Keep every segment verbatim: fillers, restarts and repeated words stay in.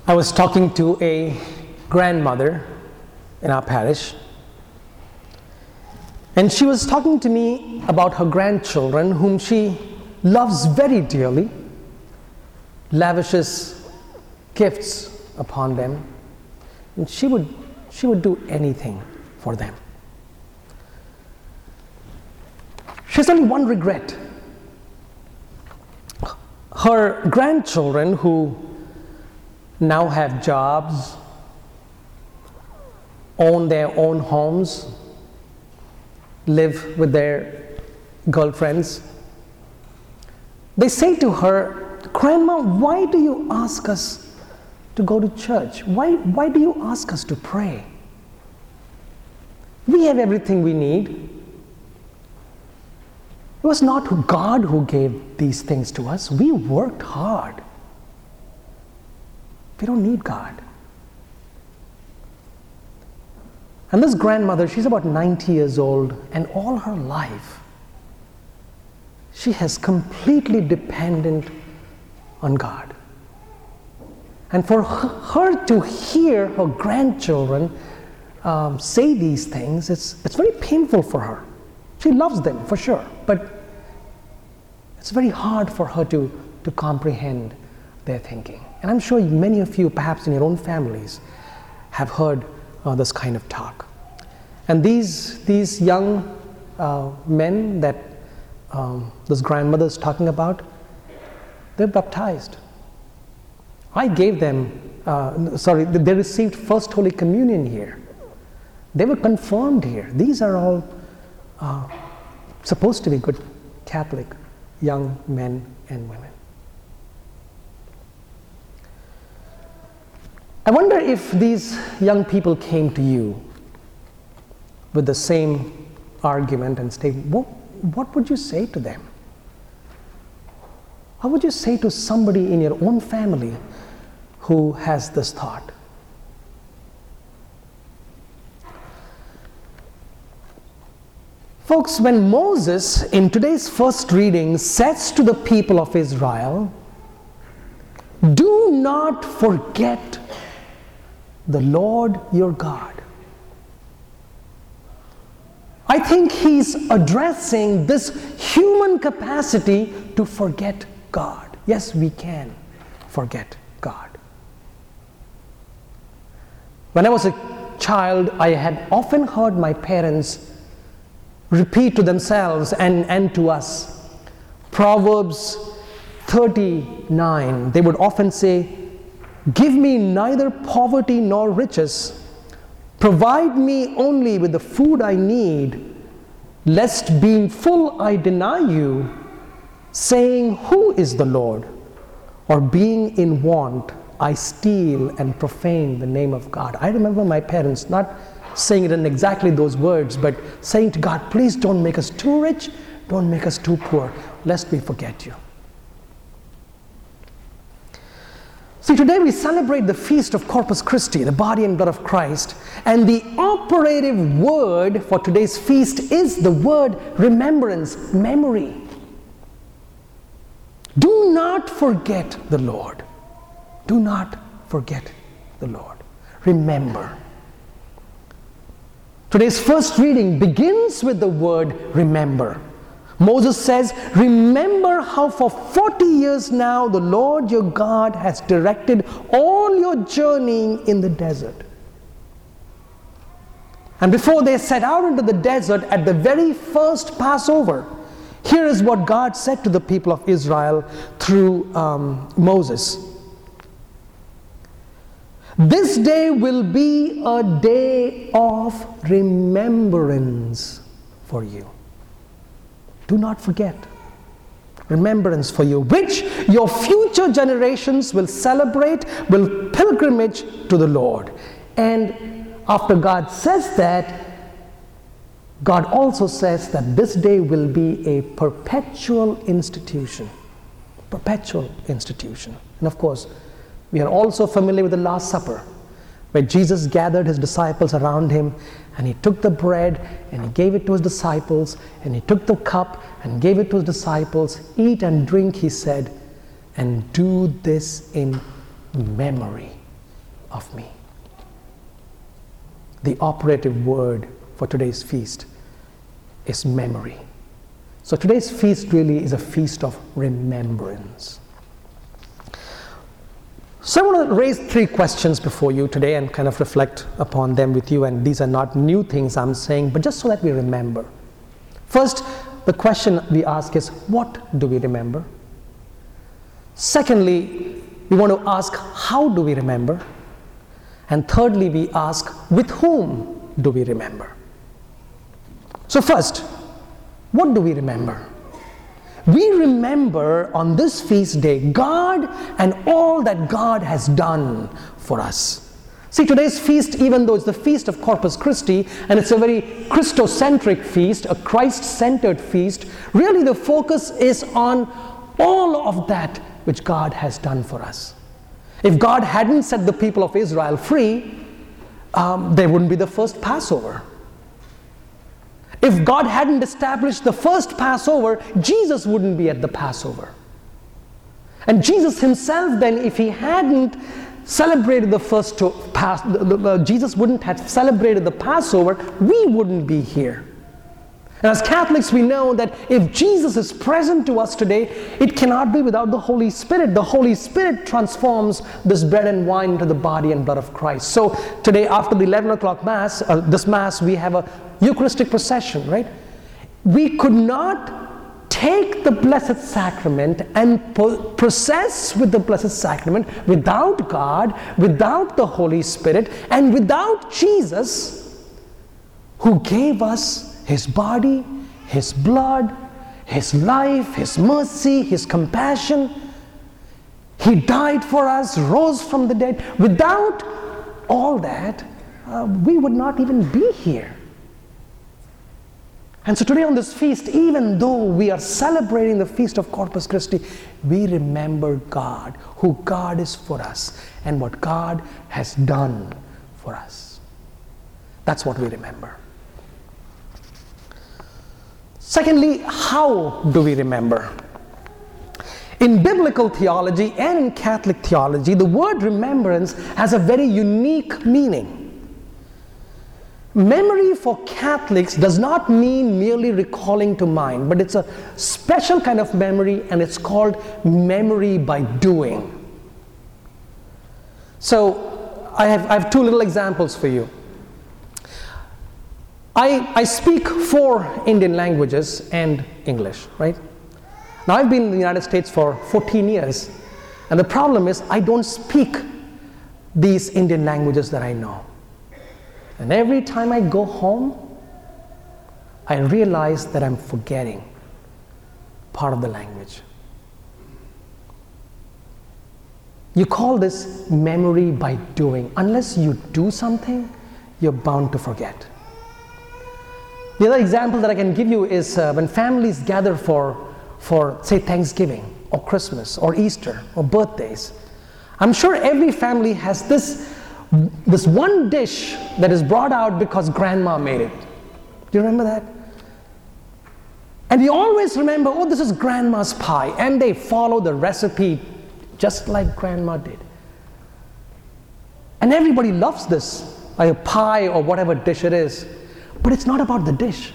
I was talking to a grandmother in our parish, and she was talking to me about her grandchildren, whom she loves very dearly, lavishes gifts upon them, and she would, she would do anything for them. She has only one regret. Her grandchildren, who now have jobs, own their own homes, live with their girlfriends, they say to her, "Grandma, why do you ask us to go to church? Why, why do you ask us to pray? We have everything we need. It was not God who gave these things to us. We worked hard. We don't need God." And this grandmother, she's about ninety years old, and all her life, she has completely dependent on God. And for her to hear her grandchildren um, say these things, it's, it's very painful for her. She loves them, for sure, but it's very hard for her to, to comprehend their thinking. And I'm sure many of you, perhaps in your own families, have heard uh, this kind of talk. And these, these young uh, men that um, this grandmother is talking about, they're baptized. I gave them, uh, sorry, they received First Holy Communion here. They were confirmed here. These are all uh, supposed to be good Catholic young men and women. I wonder if these young people came to you with the same argument and say, what, what would you say to them? What would you say to somebody in your own family who has this thought? Folks, when Moses, in today's first reading, says to the people of Israel, "Do not forget the Lord your God," I think he's addressing this human capacity to forget God. Yes, we can forget God. When I was a child, I had often heard my parents repeat to themselves and, and to us Proverbs thirty-nine. They would often say, "Give me neither poverty nor riches. Provide me only with the food I need, lest being full I deny you, saying, 'Who is the Lord?' Or being in want, I steal and profane the name of God." I remember my parents not saying it in exactly those words, but saying to God, "Please don't make us too rich, don't make us too poor, lest we forget you." See, today we celebrate the feast of Corpus Christi, the body and blood of Christ, and the operative word for today's feast is the word remembrance, memory. Do not forget the Lord. Do not forget the Lord. Remember. Today's first reading begins with the word remember. Moses says, "Remember how for forty years now the Lord your God has directed all your journeying in the desert." And before they set out into the desert at the very first Passover, here is what God said to the people of Israel through um, Moses. "This day will be a day of remembrance for you." Do not forget. Remembrance for you, which your future generations will celebrate, will pilgrimage to the Lord. And after God says that, God also says that this day will be a perpetual institution. Perpetual institution. And of course, we are also familiar with the Last Supper, where Jesus gathered his disciples around him, and he took the bread and he gave it to his disciples, and he took the cup and gave it to his disciples. "Eat and drink," he said, "and do this in memory of me. The operative word for today's feast is memory. So today's feast really is a feast of remembrance. So I want to raise three questions before you today and kind of reflect upon them with you. And these are not new things I'm saying, but just so that we remember. First, the question we ask is, what do we remember? Secondly, we want to ask, how do we remember? And thirdly, we ask, with whom do we remember? So first, what do we remember? We remember on this feast day God and all that God has done for us. See, today's feast, even though it's the feast of Corpus Christi, and it's a very Christocentric feast, a Christ-centered feast, really the focus is on all of that which God has done for us. If God hadn't set the people of Israel free, um, there wouldn't be the first Passover. If God hadn't established the first Passover, Jesus wouldn't be at the Passover. And Jesus himself then, if he hadn't celebrated the first Pass, the, the, the, Jesus wouldn't have celebrated the Passover, we wouldn't be here. And as Catholics, we know that if Jesus is present to us today, it cannot be without the Holy Spirit. The Holy Spirit transforms this bread and wine into the body and blood of Christ. So today, after the eleven o'clock Mass, uh, this Mass, we have a Eucharistic procession, right? We could not take the Blessed Sacrament and process with the Blessed Sacrament without God, without the Holy Spirit, and without Jesus, who gave us his body, his blood, his life, his mercy, his compassion. He died for us, rose from the dead. Without all that, uh, we would not even be here. And so today on this feast, even though we are celebrating the feast of Corpus Christi, we remember God, who God is for us, and what God has done for us. That's what we remember. Secondly, how do we remember? In biblical theology and in Catholic theology, the word remembrance has a very unique meaning. Memory for Catholics does not mean merely recalling to mind, but it's a special kind of memory, and it's called memory by doing. So I have, I have two little examples for you. I, I speak four Indian languages and English, right? Now I've been in the United States for fourteen years, and the problem is I don't speak these Indian languages that I know. And every time I go home, I realize that I'm forgetting part of the language. You call this memory by doing. Unless you do something, you're bound to forget. The other example that I can give you is uh, when families gather for, for, say, Thanksgiving or Christmas or Easter or birthdays. I'm sure every family has this This one dish that is brought out because grandma made it. Do you remember that? And you always remember, oh, this is grandma's pie. And they follow the recipe just like grandma did. And everybody loves this, like a pie or whatever dish it is. But it's not about the dish.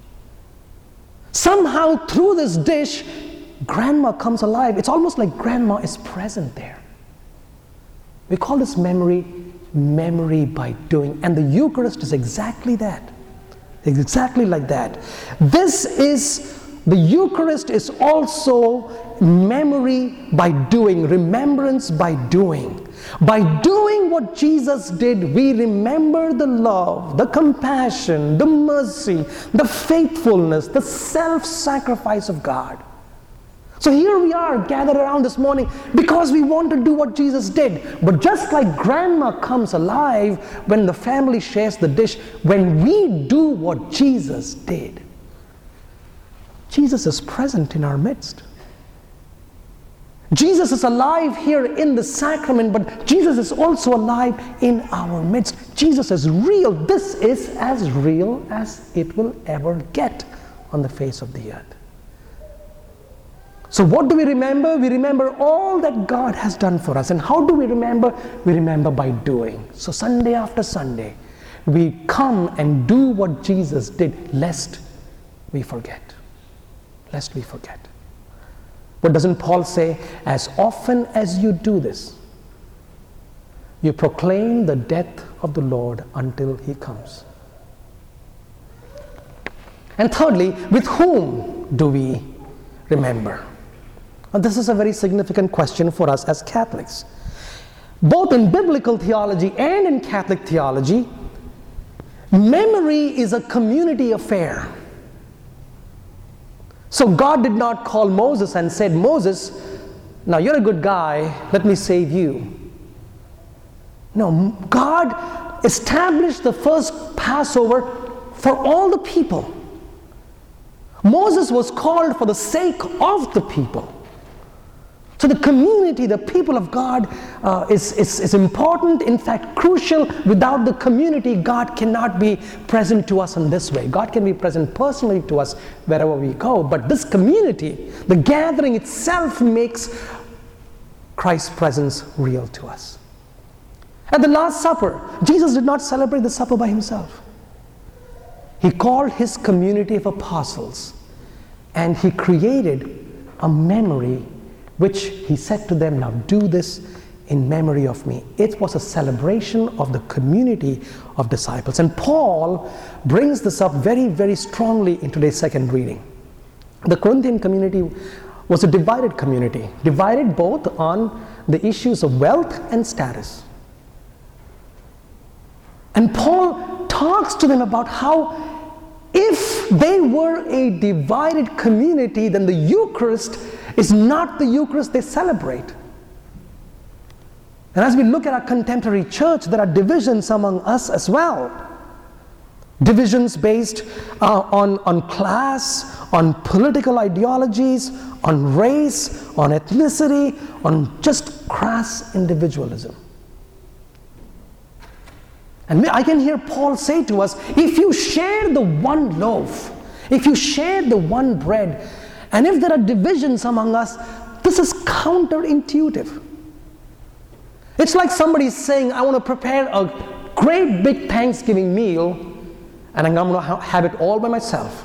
Somehow through this dish, grandma comes alive. It's almost like grandma is present there. We call this memory memory by doing, and the Eucharist is exactly that. It's exactly like that. This is, the Eucharist is also memory by doing, remembrance by doing. By doing what Jesus did, we remember the love, the compassion, the mercy, the faithfulness, the self-sacrifice of God. So here we are gathered around this morning because we want to do what Jesus did. But just like grandma comes alive when the family shares the dish, when we do what Jesus did, Jesus is present in our midst. Jesus is alive here in the sacrament, but Jesus is also alive in our midst. Jesus is real. This is as real as it will ever get on the face of the earth. So what do we remember? We remember all that God has done for us. And how do we remember? We remember by doing. So Sunday after Sunday, we come and do what Jesus did, lest we forget. Lest we forget. But doesn't Paul say, as often as you do this, you proclaim the death of the Lord until he comes? And thirdly, with whom do we remember? And this is a very significant question for us as Catholics. Both in biblical theology and in Catholic theology, memory is a community affair. So God did not call Moses and said, Moses, now you're a good guy, let me save you. No, God established the first Passover for all the people. Moses was called for the sake of the people. So the community, the people of God uh, is, is, is important, in fact crucial. Without the community, God cannot be present to us in this way. God can be present personally to us wherever we go, but this community, the gathering itself, makes Christ's presence real to us. At the Last Supper, Jesus did not celebrate the supper by himself. He called his community of apostles and he created a memory which he said to them, now do this in memory of me. It was a celebration of the community of disciples. And Paul brings this up very, very strongly in today's second reading. The Corinthian community was a divided community, divided both on the issues of wealth and status. And Paul talks to them about how if they were a divided community, then the Eucharist is not the Eucharist they celebrate. And as we look at our contemporary church, there are divisions among us as well. Divisions based uh, on, on class, on political ideologies, on race, on ethnicity, on just crass individualism. And I can hear Paul say to us, if you share the one loaf, if you share the one bread, and if there are divisions among us, this is counterintuitive. It's like somebody saying, I want to prepare a great big Thanksgiving meal, and I'm going to ha- have it all by myself.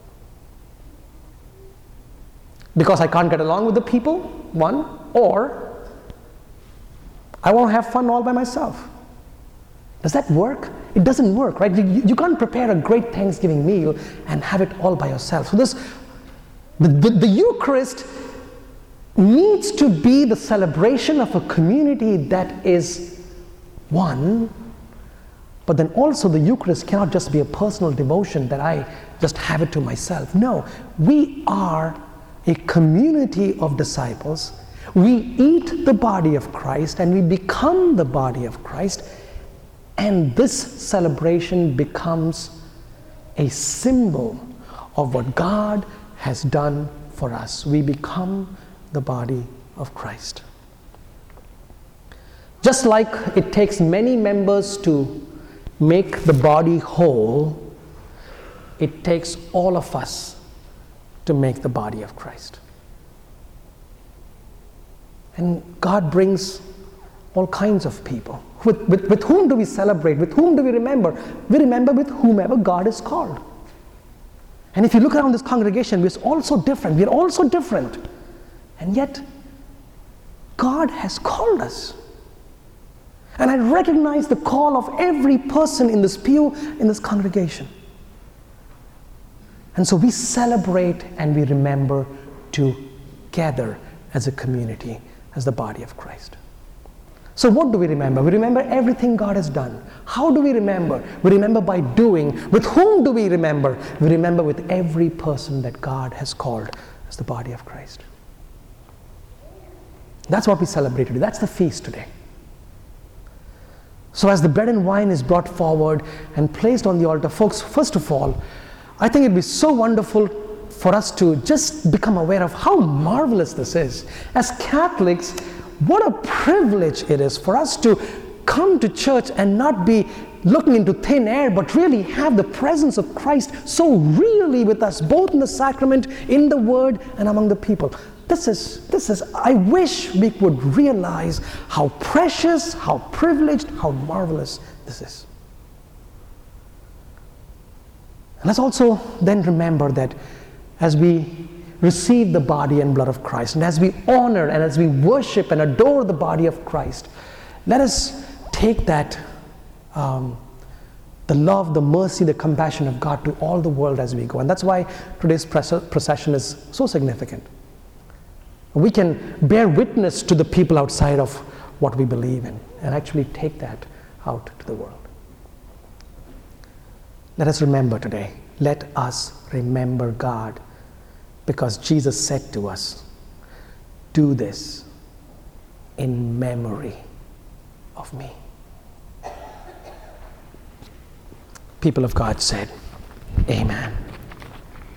Because I can't get along with the people, one, or I want to have fun all by myself. Does that work? It doesn't work, right? You, you can't prepare a great Thanksgiving meal and have it all by yourself. So this, the, the, the Eucharist needs to be the celebration of a community that is one, but then also the Eucharist cannot just be a personal devotion that I just have it to myself. No, we are a community of disciples. We eat the body of Christ and we become the body of Christ. And this celebration becomes a symbol of what God has done for us. We become the body of Christ. Just like it takes many members to make the body whole, it takes all of us to make the body of Christ. And God brings all kinds of people. With, with, with whom do we celebrate? With whom do we remember? We remember with whomever God is called. And if you look around this congregation, we're all so different. We're all so different. And yet, God has called us. And I recognize the call of every person in this pew, in this congregation. And so we celebrate and we remember together as a community, as the body of Christ. So what do we remember? We remember everything God has done. How do we remember? We remember by doing. With whom do we remember? We remember with every person that God has called as the body of Christ. That's what we celebrate today. That's the feast today. So as the bread and wine is brought forward and placed on the altar, folks, first of all, I think it'd be so wonderful for us to just become aware of how marvelous this is. As Catholics, what a privilege it is for us to come to church and not be looking into thin air, but really have the presence of Christ so really with us, both in the sacrament, in the word, and among the people. This is, this is, I wish we would realize how precious, how privileged, how marvelous this is. And let's also then remember that as we receive the body and blood of Christ, and as we honor and as we worship and adore the body of Christ, let us take that, um, the love, the mercy, the compassion of God to all the world as we go. And that's why today's procession is so significant. We can bear witness to the people outside of what we believe in and actually take that out to the world. Let us remember today, let us remember God, because Jesus said to us, do this in memory of me. People of God said, amen.